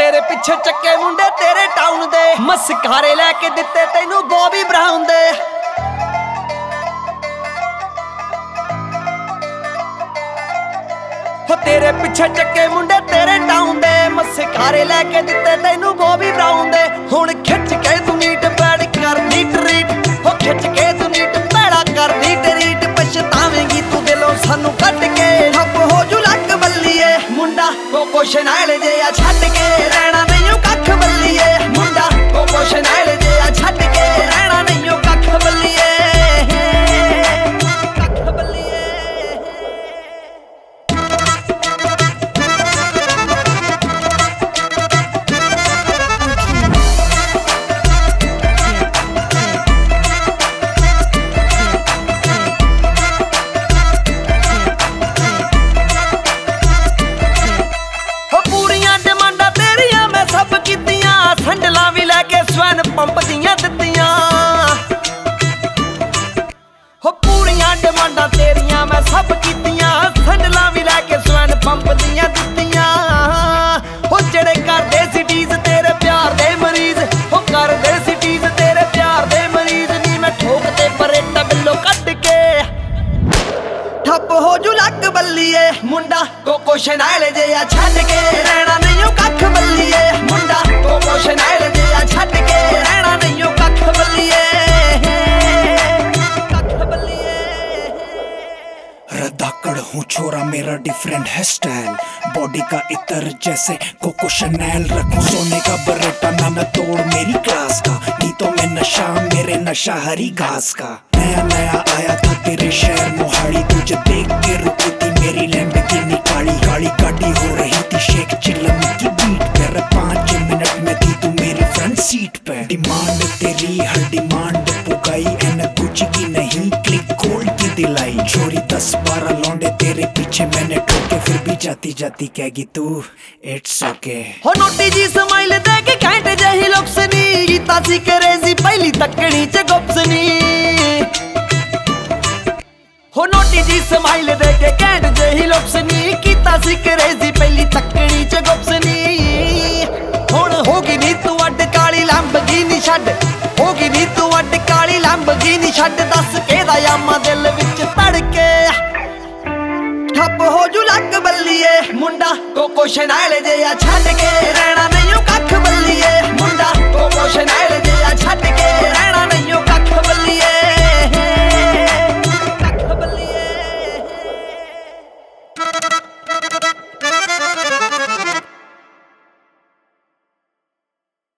तेरे पिछे चक्के मुंडे तेरे टाउन दे मस्कारे लैके दिते तैनू बॉबी ब्राउन दे। तेरे पिछे चक्के मुंडे तेरे टाउन दे मस्कारे लैके दिते तैनू बॉबी ब्राउन दे। हुण खिच के तू नीट बैड कर दी ट्रीट, हो खिच के तू नीट पैड़ा कर दी ट्रीट। पछतावेंगी तू दिलों सानू कट के, ठप हो जू लक बल्लीए मुंडा कोको शनैल जेहा छड्ड के रहना नहीं कख बल्लीए। मुंडा कोको शनैल जेहा छड्ड के रहना नहीं कख बल्लीए। पंप दियां दित्तियां हो पूरियां डिमांडां तेरियां मैं सब कीतियां। संडलां भी लैके स्वैन पंप दियां दित्तियां। हो जेड़े करदे सिटीज तेरे प्यार दे मरीज, हो करदे सिटीज तेरे प्यार दे मरीज। नी मैं ठोकते परेटा बिल्लो कट के, ठप हो जू लक बल्लीए मुंडा कोको शनैल जेहा छड्ड के रहना नहीं कख बल्लीए। मुंडा कोको शनैल जेहा छड्ड के रहना नहीं कख बल्लीए। रदाकड़ हूँ छोरा मेरा डिफरेंट है स्टाइल, बॉडी का इतर जैसे कोको शनैल। रखूं सोने का बरेटा ना मैं तोड़ मेरी क्लास का, गीतों में नशा मेरे नशा हरी घास का। नया नया आया था तेरे शहर मोहाली, तुझे देख के रुकी थी मेरी लैम्बोर्गिनी काली। गाड़ी गाड़ी हो रही थी शेख चिल्लम की बीट पे, 5 मिनट में थी तू मेरी फ्रंट सीट पे। डिमांड तेरी हर डिमांड पुगाई, एन गुची की नहीं क्लिक गोल्ड की दिलाई। छोरी 10-12 लौंडे तेरे पीछे मैंने ठोके, फिर भी जाती जाती कहेगी तू इट्स ओके। हो नोटी जी स्माइल दे के घंटे जही लुक्सनी, गीता सी क्रेजी पहली तकड़ी च गुप्सनी। हो नोटी जी स्माइल दे के घंटे जही लुक्सनी, गीता सी क्रेजी पहली तकड़ी च गुप्सनी। हुण होगी नी तू अड काली लैम्बोर्गिनी छड्ड, होगी नी तू अड काली लैम्बोर्गिनी छड्ड। दस केदा यामा दिल विच धड़के, ठप हो जू लक बल्लीए मुंडा कोको शनैल जेहा छड्ड के रहना नहीं कख बल्लीए। मुंडा कोको शनैल